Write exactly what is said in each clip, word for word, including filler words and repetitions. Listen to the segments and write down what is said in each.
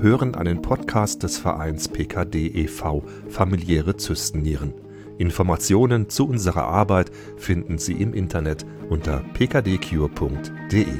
hören einen Podcast des Vereins P K D e V Familiäre Zystennieren. Informationen zu unserer Arbeit finden Sie im Internet unter p k d cure punkt d e.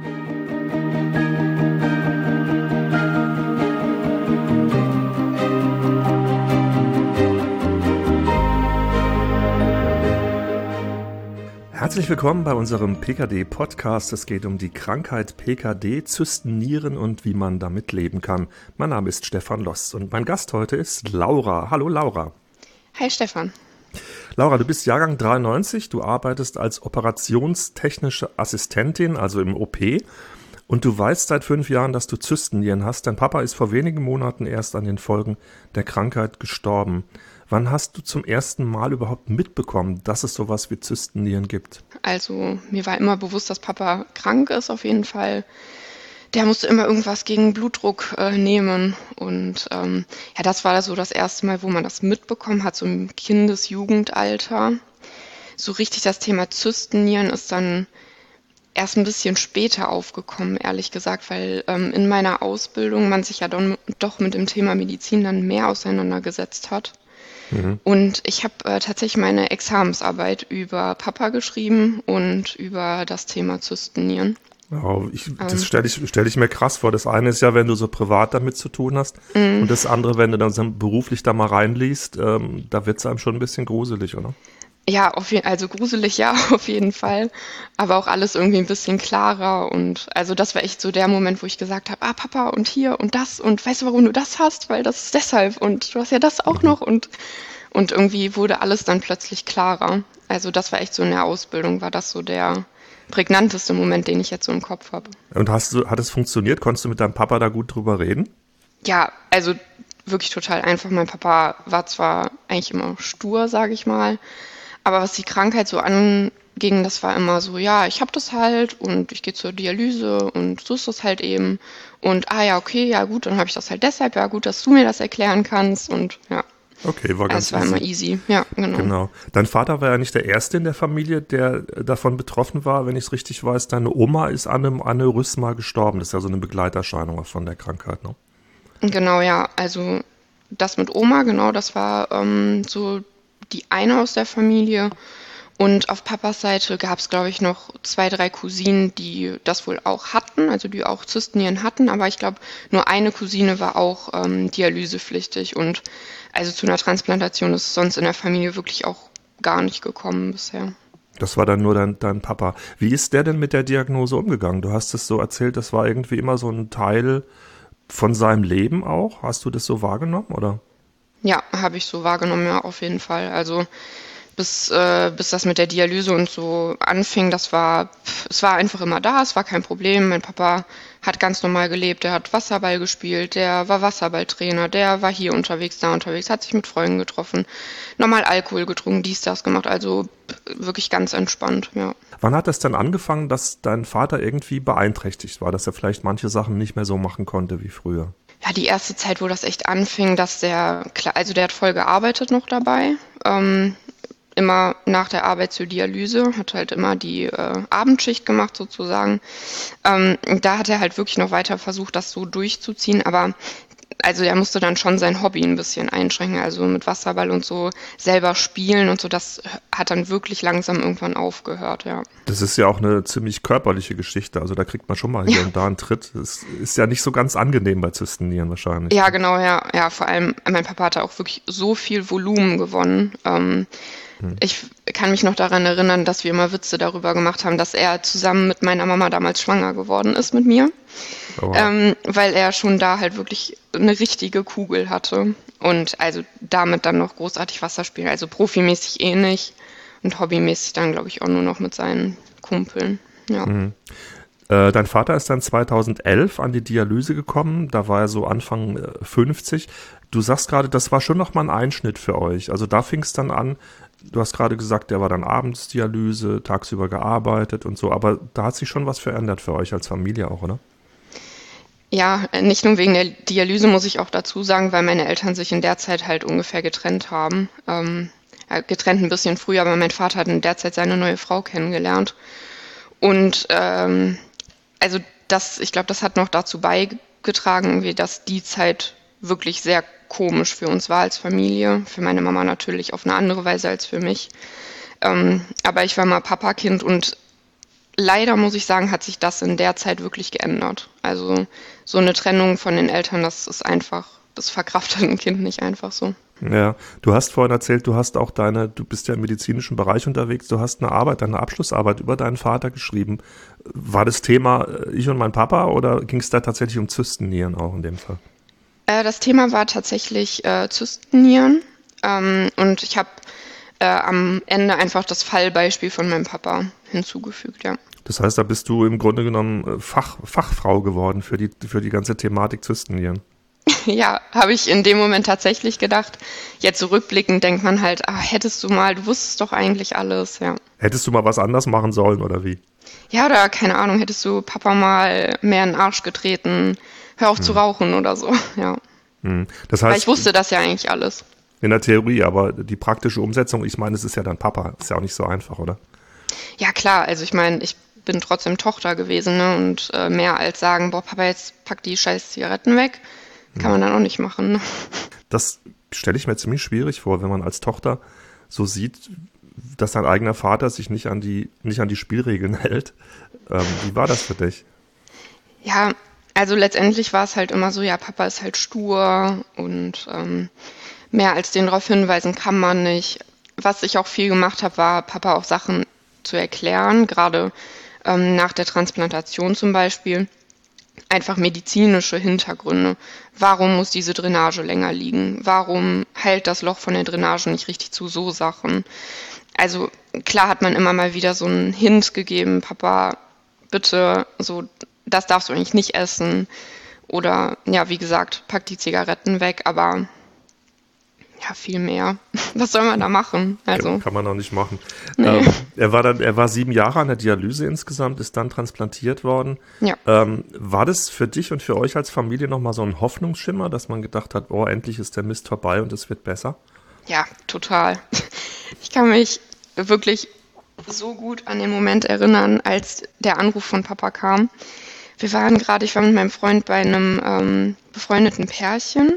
Herzlich willkommen bei unserem P K D-Podcast. Es geht um die Krankheit P K D, Zystennieren und wie man damit leben kann. Mein Name ist Stefan Loss und mein Gast heute ist Laura. Hallo Laura. Hi Stefan. Laura, du bist Jahrgang dreiundneunzig, du arbeitest als operationstechnische Assistentin, also im O P. Und du weißt seit fünf Jahren, dass du Zystennieren hast. Dein Papa ist vor wenigen Monaten erst an den Folgen der Krankheit gestorben. Wann hast du zum ersten Mal überhaupt mitbekommen, dass es sowas wie Zystennieren gibt? Also mir war immer bewusst, dass Papa krank ist auf jeden Fall. Der musste immer irgendwas gegen Blutdruck äh, nehmen. Und ähm, ja, das war so das erste Mal, wo man das mitbekommen hat, so im Kindes-Jugendalter. So richtig das Thema Zystennieren ist dann erst ein bisschen später aufgekommen, ehrlich gesagt, weil ähm, in meiner Ausbildung man sich ja don, doch mit dem Thema Medizin dann mehr auseinandergesetzt hat. Mhm. Und ich habe äh, tatsächlich meine Examensarbeit über Papa geschrieben und über das Thema Zystennieren. Oh, ich, das stelle ich, stell ich mir krass vor. Das eine ist ja, wenn du so privat damit zu tun hast. Mhm. Und das andere, wenn du dann so beruflich da mal reinliest, ähm, da wird es einem schon ein bisschen gruselig, oder? Ja, auf je- also gruselig, ja, auf jeden Fall. Aber auch alles irgendwie ein bisschen klarer. Und also das war echt so der Moment, wo ich gesagt habe, ah, Papa, und hier und das. Und weißt du, warum du das hast? Weil das ist deshalb. Und du hast ja das auch noch. Und, und irgendwie wurde alles dann plötzlich klarer. Also das war echt so in der Ausbildung, war das so der prägnanteste Moment, den ich jetzt so im Kopf habe. Und hast du, hat es funktioniert? Konntest du mit deinem Papa da gut drüber reden? Ja, also wirklich total einfach. Mein Papa war zwar eigentlich immer stur, sage ich mal, aber was die Krankheit so anging, das war immer so, ja, ich habe das halt und ich gehe zur Dialyse und so ist das halt eben. Und ah ja, okay, ja gut, dann habe ich das halt deshalb, ja gut, dass du mir das erklären kannst und ja. Okay, war ganz Es war easy. immer easy, ja, genau. Genau. Dein Vater war ja nicht der Erste in der Familie, der davon betroffen war, wenn ich es richtig weiß. Deine Oma ist an einem Aneurysma gestorben. Das ist ja so eine Begleiterscheinung auch von der Krankheit, ne? Genau, ja, also das mit Oma, genau, das war ähm, so die eine aus der Familie. Und auf Papas Seite gab es, glaube ich, noch zwei, drei Cousinen, die das wohl auch hatten, also die auch Zystennieren hatten. Aber ich glaube, nur eine Cousine war auch ähm, dialysepflichtig. Und also zu einer Transplantation ist es sonst in der Familie wirklich auch gar nicht gekommen bisher. Das war dann nur dein, dein Papa. Wie ist der denn mit der Diagnose umgegangen? Du hast es so erzählt, das war irgendwie immer so ein Teil von seinem Leben auch. Hast du das so wahrgenommen, oder? Ja, habe ich so wahrgenommen, ja, auf jeden Fall. Also bis, äh, bis das mit der Dialyse und so anfing, das war, pf, es war einfach immer da, es war kein Problem. Mein Papa hat ganz normal gelebt, der hat Wasserball gespielt, der war Wasserballtrainer, der war hier unterwegs, da unterwegs, hat sich mit Freunden getroffen, normal Alkohol getrunken, dies, das gemacht, also pf, wirklich ganz entspannt, ja. Wann hat das dann angefangen, dass dein Vater irgendwie beeinträchtigt war, dass er vielleicht manche Sachen nicht mehr so machen konnte wie früher? Ja, die erste Zeit, wo das echt anfing, dass der, klar, also der hat voll gearbeitet noch dabei, ähm, immer nach der Arbeit zur Dialyse, hat halt immer die äh, Abendschicht gemacht sozusagen. Ähm, da hat er halt wirklich noch weiter versucht, das so durchzuziehen, aber also er musste dann schon sein Hobby ein bisschen einschränken, also mit Wasserball und so selber spielen und so, das hat dann wirklich langsam irgendwann aufgehört, ja. Das ist ja auch eine ziemlich körperliche Geschichte, also da kriegt man schon mal hier Ja. und da einen Tritt. Das ist ja nicht so ganz angenehm bei Zystennieren wahrscheinlich. Ja, genau, ja, ja, vor allem mein Papa hatte auch wirklich so viel Volumen gewonnen. Ähm, Ich kann mich noch daran erinnern, dass wir immer Witze darüber gemacht haben, dass er zusammen mit meiner Mama damals schwanger geworden ist mit mir, Oh, wow. ähm, weil er schon da halt wirklich eine richtige Kugel hatte und also damit dann noch großartig Wasser spielen, also profimäßig eh nicht und hobbymäßig dann, glaube ich, auch nur noch mit seinen Kumpeln, ja. Mhm. Äh, dein Vater ist dann zweitausendelf an die Dialyse gekommen, da war er so Anfang äh, fünfzig. Du sagst gerade, das war schon nochmal ein Einschnitt für euch. Also da fing es dann an, du hast gerade gesagt, der war dann abends Dialyse, tagsüber gearbeitet und so, aber da hat sich schon was verändert für euch als Familie auch, oder? Ja, nicht nur wegen der Dialyse muss ich auch dazu sagen, weil meine Eltern sich in der Zeit halt ungefähr getrennt haben. Ähm, ja, getrennt ein bisschen früher, aber mein Vater hat in der Zeit seine neue Frau kennengelernt. Und ähm, also das, ich glaube, das hat noch dazu beigetragen, getragen, irgendwie, dass die Zeit wirklich sehr komisch für uns war als Familie. Für meine Mama natürlich auf eine andere Weise als für mich. Ähm, aber ich war mal Papakind und leider muss ich sagen, hat sich das in der Zeit wirklich geändert. Also so eine Trennung von den Eltern, das ist einfach, das verkraftet ein Kind nicht einfach so. Ja, du hast vorhin erzählt, du hast auch deine, du bist ja im medizinischen Bereich unterwegs, du hast eine Arbeit, eine Abschlussarbeit über deinen Vater geschrieben. War das Thema äh, ich und mein Papa oder ging es da tatsächlich um Zystennieren auch in dem Fall? Äh, das Thema war tatsächlich äh, Zystennieren ähm, und ich habe äh, am Ende einfach das Fallbeispiel von meinem Papa hinzugefügt, ja. Das heißt, da bist du im Grunde genommen Fach, Fachfrau geworden für die, für die ganze Thematik Zystennieren. Ja, habe ich in dem Moment tatsächlich gedacht. Jetzt zurückblickend denkt man halt, ah, hättest du mal, du wusstest doch eigentlich alles, ja. Hättest du mal was anders machen sollen oder wie? Ja, oder keine Ahnung, hättest du Papa mal mehr in den Arsch getreten, hör auf zu rauchen oder so, ja. Hm. Das Weil heißt, ich wusste das ja eigentlich alles. in der Theorie, aber die praktische Umsetzung, ich meine, es ist ja dein Papa, ist ja auch nicht so einfach, oder? Ja, klar, also ich meine, ich bin trotzdem Tochter gewesen, ne? Und äh, mehr als sagen, boah, Papa, jetzt pack die scheiß Zigaretten weg, kann man dann auch nicht machen. Ne? Das stelle ich mir ziemlich schwierig vor, wenn man als Tochter so sieht, dass dein eigener Vater sich nicht an die, nicht an die Spielregeln hält. Ähm, wie war das für dich? Ja, also letztendlich war es halt immer so, ja, Papa ist halt stur und ähm, mehr als den darauf hinweisen kann man nicht. Was ich auch viel gemacht habe, war Papa auch Sachen zu erklären, gerade ähm, nach der Transplantation zum Beispiel. Einfach medizinische Hintergründe. Warum muss diese Drainage länger liegen? Warum heilt das Loch von der Drainage nicht richtig zu? So Sachen. Also klar hat man immer mal wieder so einen Hint gegeben, Papa, bitte, so, das darfst du eigentlich nicht essen. Oder ja, wie gesagt, pack die Zigaretten weg, aber ja, viel mehr. Was soll man da machen? Also, Kann man auch nicht machen. nee. Ähm, er war dann, er war sieben Jahre an der Dialyse insgesamt, ist dann transplantiert worden. Ja. Ähm, war das für dich und für euch als Familie nochmal so ein Hoffnungsschimmer, dass man gedacht hat, oh, endlich ist der Mist vorbei und es wird besser? Ja, total. Ich kann mich wirklich so gut an den Moment erinnern, als der Anruf von Papa kam. Wir waren gerade, ich war mit meinem Freund bei einem ähm, befreundeten Pärchen.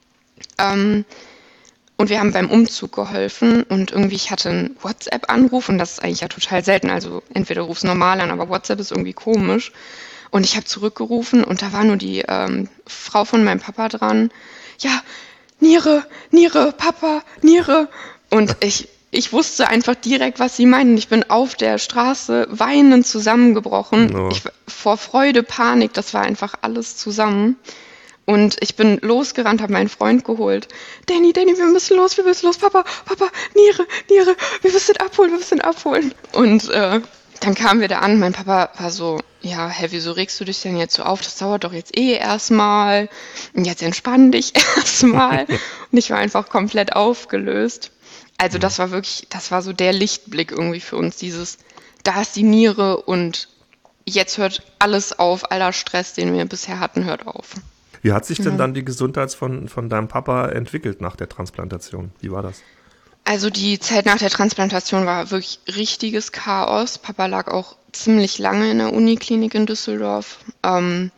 Ähm, und wir haben beim Umzug geholfen und irgendwie, ich hatte einen WhatsApp-Anruf und das ist eigentlich ja total selten. Also entweder rufst du normal an, aber WhatsApp ist irgendwie komisch. Und ich habe zurückgerufen und da war nur die ähm, Frau von meinem Papa dran. Ja, Niere, Niere, Papa, Niere. Und ich, ich wusste einfach direkt, was sie meinen. Ich bin auf der Straße weinend zusammengebrochen. No. Ich, vor Freude, Panik, das war einfach alles zusammen. Und ich bin losgerannt, habe meinen Freund geholt. Danny, Danny, wir müssen los, wir müssen los. Papa, Papa, Niere, Niere, wir müssen abholen, wir müssen abholen. Und äh, dann kamen wir da an. Mein Papa war so, ja, hä, wieso regst du dich denn jetzt so auf? Das dauert doch jetzt eh erstmal. Und jetzt entspann dich erstmal. Und ich war einfach komplett aufgelöst. Also das war wirklich, das war so der Lichtblick irgendwie für uns. Dieses, da ist die Niere und jetzt hört alles auf. Aller Stress, den wir bisher hatten, hört auf. Wie hat sich denn dann die Gesundheit von, von deinem Papa entwickelt nach der Transplantation? Wie war das? Also die Zeit nach der Transplantation war wirklich richtiges Chaos. Papa lag auch ziemlich lange in der Uniklinik in Düsseldorf. Ähm,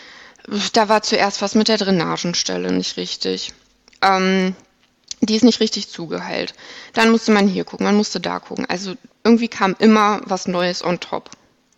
da war zuerst was mit der Drainagenstelle nicht richtig. Ähm, die ist nicht richtig zugeheilt. Dann musste man hier gucken, man musste da gucken. Also irgendwie kam immer was Neues on top.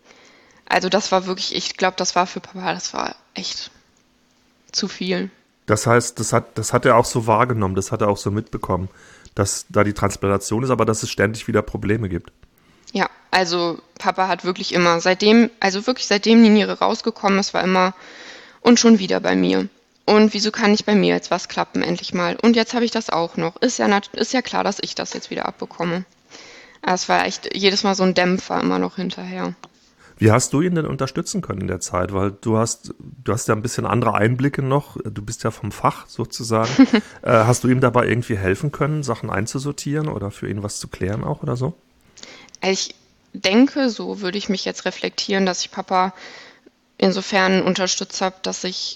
Also das war wirklich, ich glaube, das war für Papa, das war echt zu viel. Das heißt, das hat, das hat er auch so wahrgenommen, das hat er auch so mitbekommen, dass da die Transplantation ist, aber dass es ständig wieder Probleme gibt. Ja, also Papa hat wirklich immer, seitdem, also wirklich seitdem die Niere rausgekommen ist, war immer und schon wieder bei mir. Und wieso kann nicht bei mir jetzt was klappen, endlich mal? Und jetzt habe ich das auch noch. Ist ja, nat- ist ja klar, dass ich das jetzt wieder abbekomme. Es war echt jedes Mal so ein Dämpfer immer noch hinterher. Wie hast du ihn denn unterstützen können in der Zeit? Weil du hast, du hast ja ein bisschen andere Einblicke noch. Du bist ja vom Fach sozusagen. äh, hast du ihm dabei irgendwie helfen können, Sachen einzusortieren oder für ihn was zu klären auch oder so? Ich denke, so würde ich mich jetzt reflektieren, dass ich Papa insofern unterstützt habe, dass ich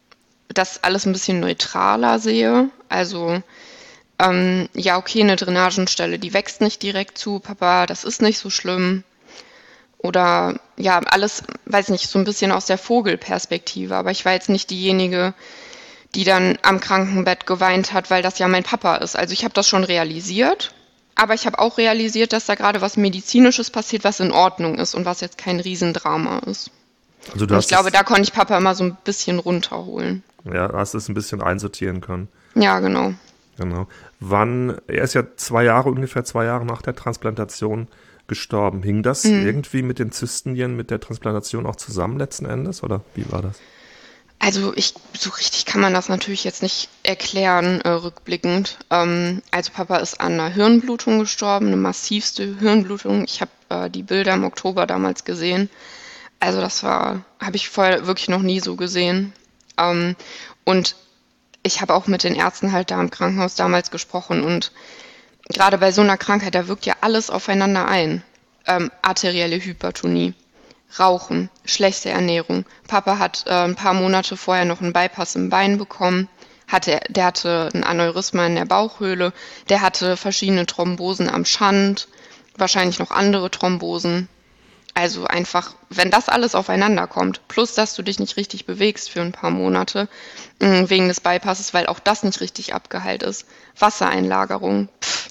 das alles ein bisschen neutraler sehe. Also ähm, ja, okay, eine Drainagenstelle, die wächst nicht direkt zu, Papa, das ist nicht so schlimm. Oder ja, alles, weiß nicht, so ein bisschen aus der Vogelperspektive. Aber ich war jetzt nicht diejenige, die dann am Krankenbett geweint hat, weil das ja mein Papa ist. Also ich habe das schon realisiert, aber ich habe auch realisiert, dass da gerade was Medizinisches passiert, was in Ordnung ist und was jetzt kein Riesendrama ist. Also du Und ich hast glaube, es, da konnte ich Papa immer so ein bisschen runterholen. ja, hast es ein bisschen einsortieren können. Ja, genau. Genau. Wann, er ist ja zwei Jahre, ungefähr zwei Jahre nach der Transplantation gestorben. Hing das irgendwie mit den Zystennieren, mit der Transplantation auch zusammen letzten Endes? Oder wie war das? Also ich, so richtig kann man das natürlich jetzt nicht erklären, äh, rückblickend. Ähm, also Papa ist an einer Hirnblutung gestorben, eine massivste Hirnblutung. Ich habe äh, die Bilder im Oktober damals gesehen. Also das war, habe ich vorher wirklich noch nie so gesehen. Ähm, und ich habe auch mit den Ärzten halt da im Krankenhaus damals gesprochen und gerade bei so einer Krankheit, da wirkt ja alles aufeinander ein. Ähm, arterielle Hypertonie, Rauchen, schlechte Ernährung. Papa hat äh, ein paar Monate vorher noch einen Bypass im Bein bekommen. Hatte, der hatte ein Aneurysma in der Bauchhöhle. Der hatte verschiedene Thrombosen am Schand, wahrscheinlich noch andere Thrombosen. Also einfach, wenn das alles aufeinander kommt, plus dass du dich nicht richtig bewegst für ein paar Monate, mh, wegen des Bypasses, weil auch das nicht richtig abgeheilt ist. Wassereinlagerung, pff,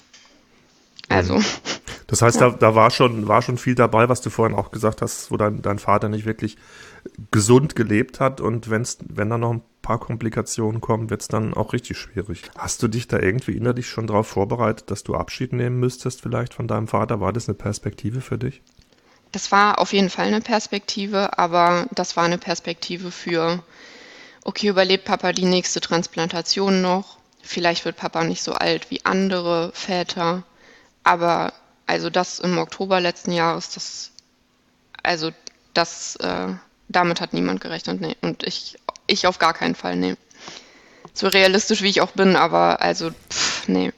Mhm. also Das heißt, ja. da, da war schon, war schon viel dabei, was du vorhin auch gesagt hast, wo dein, dein Vater nicht wirklich gesund gelebt hat und wenn's, wenn da noch ein paar Komplikationen kommen, wird es dann auch richtig schwierig. Hast du dich da irgendwie innerlich schon darauf vorbereitet, dass du Abschied nehmen müsstest vielleicht von deinem Vater? War das eine Perspektive für dich? Das war auf jeden Fall eine Perspektive, aber das war eine Perspektive für, okay, überlebt Papa die nächste Transplantation noch? Vielleicht wird Papa nicht so alt wie andere Väter. Aber also das im Oktober letzten Jahres, das, also das, äh, damit hat niemand gerechnet, nee. Und ich, ich auf gar keinen Fall, nee. So realistisch wie ich auch bin, aber also, pff, nee.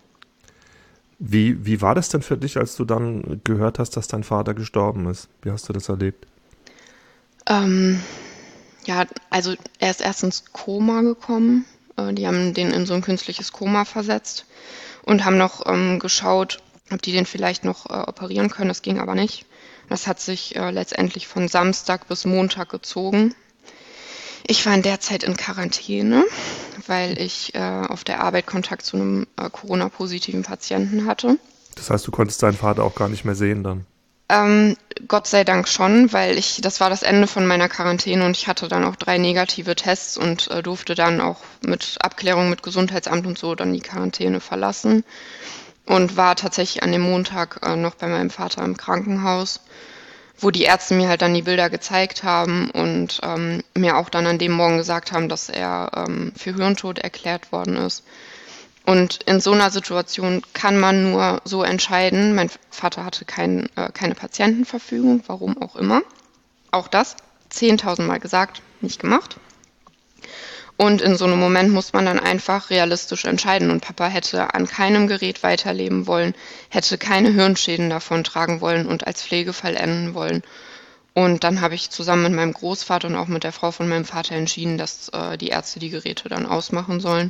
Wie, wie war das denn für dich, als du dann gehört hast, dass dein Vater gestorben ist? Wie hast du das erlebt? Ähm, ja, also er ist erst ins Koma gekommen. Äh, die haben den in so ein künstliches Koma versetzt und haben noch ähm, geschaut, ob die den vielleicht noch äh, operieren können. Das ging aber nicht. Das hat sich äh, letztendlich von Samstag bis Montag gezogen. Ich war in der Zeit in Quarantäne, weil ich äh, auf der Arbeit Kontakt zu einem äh, Corona-positiven Patienten hatte. Das heißt, du konntest deinen Vater auch gar nicht mehr sehen dann. Ähm, Gott sei Dank schon, weil ich, das war das Ende von meiner Quarantäne und ich hatte dann auch drei negative Tests und äh, durfte dann auch mit Abklärung mit Gesundheitsamt und so dann die Quarantäne verlassen und war tatsächlich an dem Montag äh, noch bei meinem Vater im Krankenhaus, wo die Ärzte mir halt dann die Bilder gezeigt haben und ähm, mir auch dann an dem Morgen gesagt haben, dass er ähm, für Hirntod erklärt worden ist. Und in so einer Situation kann man nur so entscheiden. Mein Vater hatte kein, äh, keine Patientenverfügung, warum auch immer. Auch das, zehntausendmal gesagt, nicht gemacht. Und in so einem Moment muss man dann einfach realistisch entscheiden. Und Papa hätte an keinem Gerät weiterleben wollen, hätte keine Hirnschäden davon tragen wollen und als Pflegefall enden wollen. Und dann habe ich zusammen mit meinem Großvater und auch mit der Frau von meinem Vater entschieden, dass äh, die Ärzte die Geräte dann ausmachen sollen.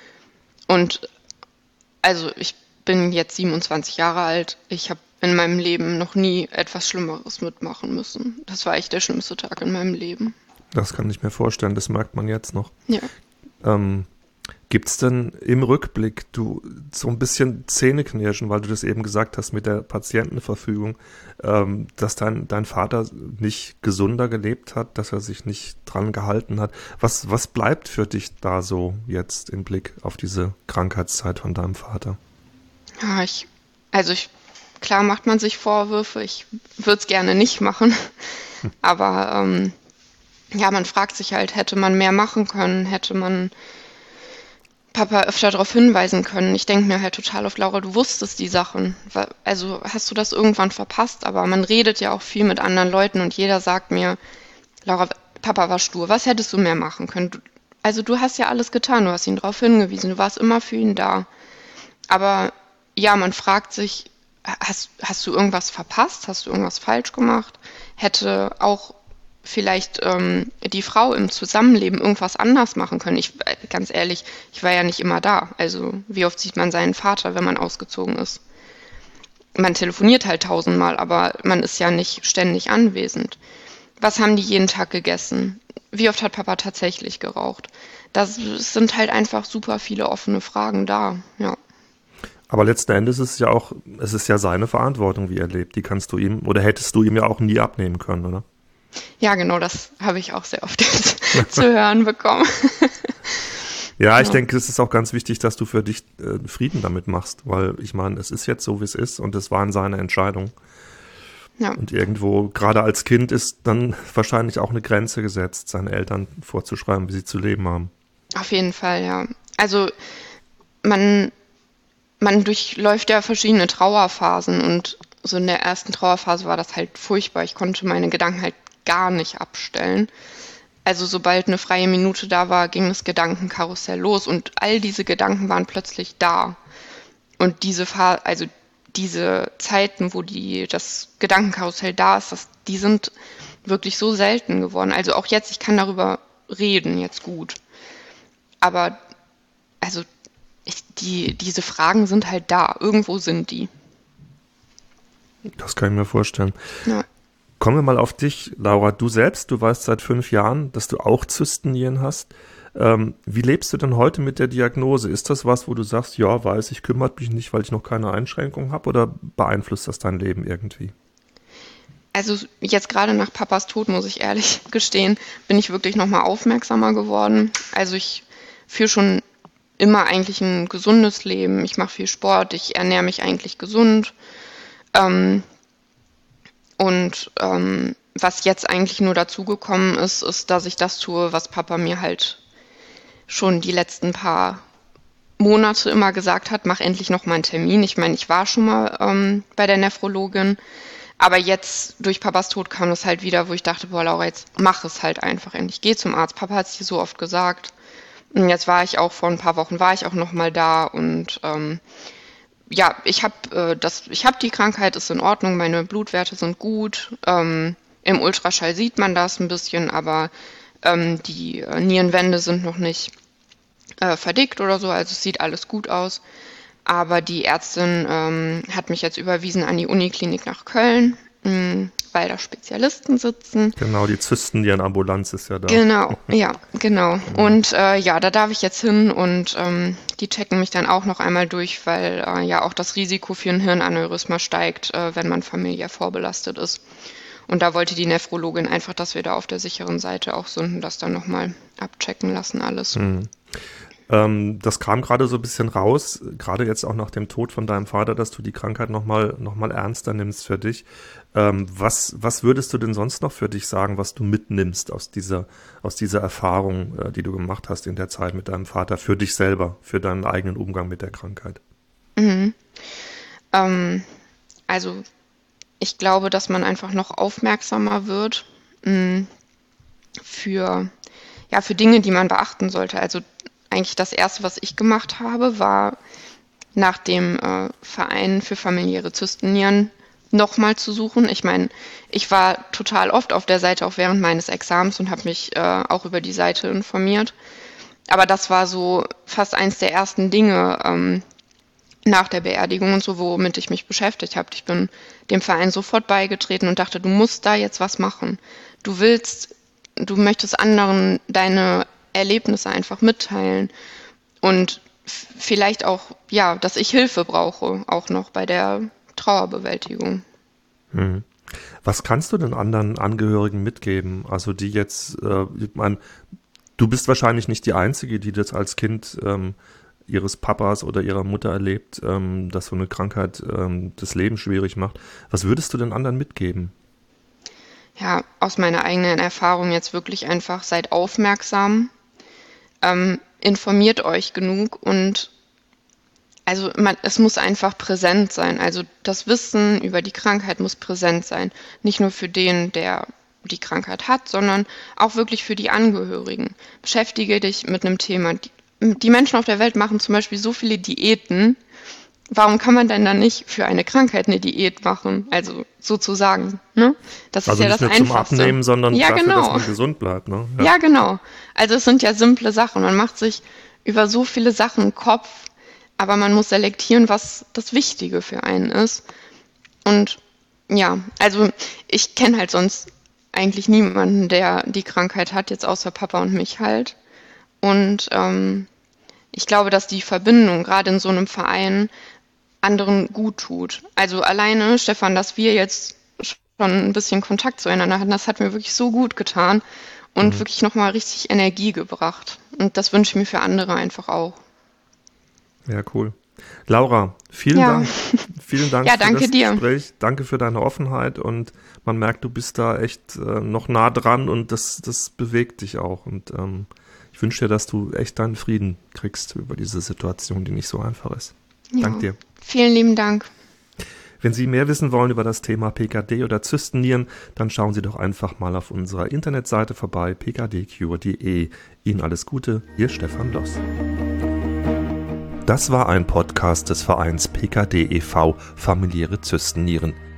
Und also ich bin jetzt siebenundzwanzig Jahre alt. Ich habe in meinem Leben noch nie etwas Schlimmeres mitmachen müssen. Das war echt der schlimmste Tag in meinem Leben. Das kann ich mir vorstellen, das merkt man jetzt noch. Ja. Ähm, Gibt es denn im Rückblick du so ein bisschen Zähneknirschen, weil du das eben gesagt hast mit der Patientenverfügung, ähm, dass dein, dein Vater nicht gesunder gelebt hat, dass er sich nicht dran gehalten hat? Was, was bleibt für dich da so jetzt im Blick auf diese Krankheitszeit von deinem Vater? Ja, ich, also ich, klar macht man sich Vorwürfe. Ich würde es gerne nicht machen. Aber ähm, ja, man fragt sich halt, hätte man mehr machen können, hätte man Papa öfter darauf hinweisen können. Ich denke mir halt total auf, Laura, du wusstest die Sachen. Wa- Also hast du das irgendwann verpasst? Aber man redet ja auch viel mit anderen Leuten und jeder sagt mir, Laura, Papa war stur, was hättest du mehr machen können? Du, also du hast ja alles getan, du hast ihn darauf hingewiesen, du warst immer für ihn da. Aber ja, man fragt sich, hast, hast du irgendwas verpasst? Hast du irgendwas falsch gemacht? Hätte auch vielleicht ähm, die Frau im Zusammenleben irgendwas anders machen können? Ich, äh, ganz ehrlich, ich war ja nicht immer da. Also wie oft sieht man seinen Vater, wenn man ausgezogen ist? man telefoniert halt tausendmal, aber man ist ja nicht ständig anwesend. Was haben die jeden Tag gegessen? Wie oft hat Papa tatsächlich geraucht? Das sind halt einfach super viele offene Fragen da, ja. Aber letzten Endes ist es ja auch, es ist ja seine Verantwortung, wie er lebt. Die kannst du ihm, oder hättest du ihm ja auch nie abnehmen können, oder? Ja, genau, das habe ich auch sehr oft jetzt zu hören bekommen. Ja, ich Ja. denke, es ist auch ganz wichtig, dass du für dich äh, Frieden damit machst, weil ich meine, es ist jetzt so, wie es ist und es waren seine Entscheidungen. Ja, Und irgendwo, gerade als Kind, ist dann wahrscheinlich auch eine Grenze gesetzt, seinen Eltern vorzuschreiben, wie sie zu leben haben. auf jeden Fall, ja. Also man, man durchläuft ja verschiedene Trauerphasen und so in der ersten Trauerphase war das halt furchtbar. Ich konnte meine Gedanken halt gar nicht abstellen. Also sobald eine freie Minute da war, ging das Gedankenkarussell los und all diese Gedanken waren plötzlich da. Und diese Phase, also diese Zeiten, wo die, das Gedankenkarussell da ist, das, die sind wirklich so selten geworden. Also auch jetzt, ich kann darüber reden, jetzt gut. Aber also ich, die, diese Fragen sind halt da. Irgendwo sind die. Das kann ich mir vorstellen. Ja. Kommen wir mal auf dich, Laura. Du selbst, du weißt seit fünf Jahren, dass du auch Zystennieren hast. Ähm, wie lebst du denn heute mit der Diagnose? Ist das was, wo du sagst, ja, weiß ich, kümmert mich nicht, weil ich noch keine Einschränkung habe, oder beeinflusst das dein Leben irgendwie? Also jetzt gerade nach Papas Tod, muss ich ehrlich gestehen, bin ich wirklich nochmal aufmerksamer geworden. Also ich führe schon immer eigentlich ein gesundes Leben. Ich mache viel Sport, ich ernähre mich eigentlich gesund. Ähm, und ähm, was jetzt eigentlich nur dazugekommen ist, ist, dass ich das tue, was Papa mir halt schon die letzten paar Monate immer gesagt hat, mach endlich noch mal einen Termin. Ich meine, ich war schon mal ähm, bei der Nephrologin, aber jetzt durch Papas Tod kam das halt wieder, wo ich dachte, boah, Laura, jetzt mach es halt einfach endlich. Geh zum Arzt. Papa hat es dir so oft gesagt. Und jetzt war ich auch vor ein paar Wochen, war ich auch noch mal da und ähm, ja, ich habe äh, das, ich habe die Krankheit, ist in Ordnung, meine Blutwerte sind gut. Ähm, im Ultraschall sieht man das ein bisschen, aber ähm, die äh, Nierenwände sind noch nicht äh, verdickt oder so, also es sieht alles gut aus. Aber die Ärztin ähm, hat mich jetzt überwiesen an die Uniklinik nach Köln, mh, weil da Spezialisten sitzen. Genau, die Zystennierenambulanz ist ja da. Genau, ja, genau. Und äh, ja, da darf ich jetzt hin und ähm, die checken mich dann auch noch einmal durch, weil äh, ja auch das Risiko für ein Hirnaneurysma steigt, äh, wenn man familiär vorbelastet ist. Und da wollte die Nephrologin einfach, dass wir da auf der sicheren Seite auch sind und das dann nochmal abchecken lassen alles. Mhm. Ähm, das kam gerade so ein bisschen raus, gerade jetzt auch nach dem Tod von deinem Vater, dass du die Krankheit nochmal noch mal ernster nimmst für dich. Ähm, was, was würdest du denn sonst noch für dich sagen, was du mitnimmst aus dieser, aus dieser Erfahrung, äh, die du gemacht hast in der Zeit mit deinem Vater, für dich selber, für deinen eigenen Umgang mit der Krankheit? Mhm. Ähm, also ich glaube, dass man einfach noch aufmerksamer wird mh, für, ja, für Dinge, die man beachten sollte. Also eigentlich das Erste, was ich gemacht habe, war nach dem äh, Verein für familiäre Zystennieren nochmal zu suchen. Ich meine, ich war total oft auf der Seite, auch während meines Examens und habe mich äh, auch über die Seite informiert. Aber das war so fast eins der ersten Dinge ähm, nach der Beerdigung und so, womit ich mich beschäftigt habe. Ich bin dem Verein sofort beigetreten und dachte, du musst da jetzt was machen. Du willst, du möchtest anderen deine Erlebnisse einfach mitteilen und f- vielleicht auch, ja, dass ich Hilfe brauche, auch noch bei der Trauerbewältigung. Mhm. Was kannst du den anderen Angehörigen mitgeben? Also die jetzt, äh, ich meine, du bist wahrscheinlich nicht die Einzige, die das als Kind ähm, ihres Papas oder ihrer Mutter erlebt, ähm, dass so eine Krankheit ähm, das Leben schwierig macht. Was würdest du den anderen mitgeben? Ja, aus meiner eigenen Erfahrung jetzt wirklich einfach, seid aufmerksam, ähm, informiert euch genug und also man, es muss einfach präsent sein. Also das Wissen über die Krankheit muss präsent sein. Nicht nur für den, der die Krankheit hat, sondern auch wirklich für die Angehörigen. Beschäftige dich mit einem Thema. Die, die Menschen auf der Welt machen zum Beispiel so viele Diäten. Warum kann man denn dann nicht für eine Krankheit eine Diät machen? Also sozusagen, ne? Das ist Also ja nicht das nur zum Einfachste. Abnehmen, sondern Ja, dafür, dass genau. man gesund bleibt, ne? Ja. Ja, genau. Also es sind ja simple Sachen. Man macht sich über so viele Sachen einen Kopf, aber man muss selektieren, was das Wichtige für einen ist. Und ja, also ich kenne halt sonst eigentlich niemanden, der die Krankheit hat, jetzt außer Papa und mich halt. Und ähm, ich glaube, dass die Verbindung gerade in so einem Verein anderen gut tut. Also alleine, Stefan, dass wir jetzt schon ein bisschen Kontakt zueinander hatten, das hat mir wirklich so gut getan und Mhm. wirklich nochmal richtig Energie gebracht. Und das wünsche ich mir für andere einfach auch. Ja, cool. Laura, vielen Ja, Dank. Vielen Dank ja, für danke das dir. Gespräch. Danke für deine Offenheit und man merkt, du bist da echt äh, noch nah dran und das, das bewegt dich auch. Und ähm, ich wünsche dir, dass du echt deinen Frieden kriegst über diese Situation, die nicht so einfach ist. Dank Ja, dir. vielen lieben Dank. Wenn Sie mehr wissen wollen über das Thema P K D oder Zystennieren, dann schauen Sie doch einfach mal auf unserer Internetseite vorbei, p k d cure punkt d e. Ihnen alles Gute, Ihr Stefan Loss. Das war ein Podcast des Vereins P K D e V Familiäre Zystennieren.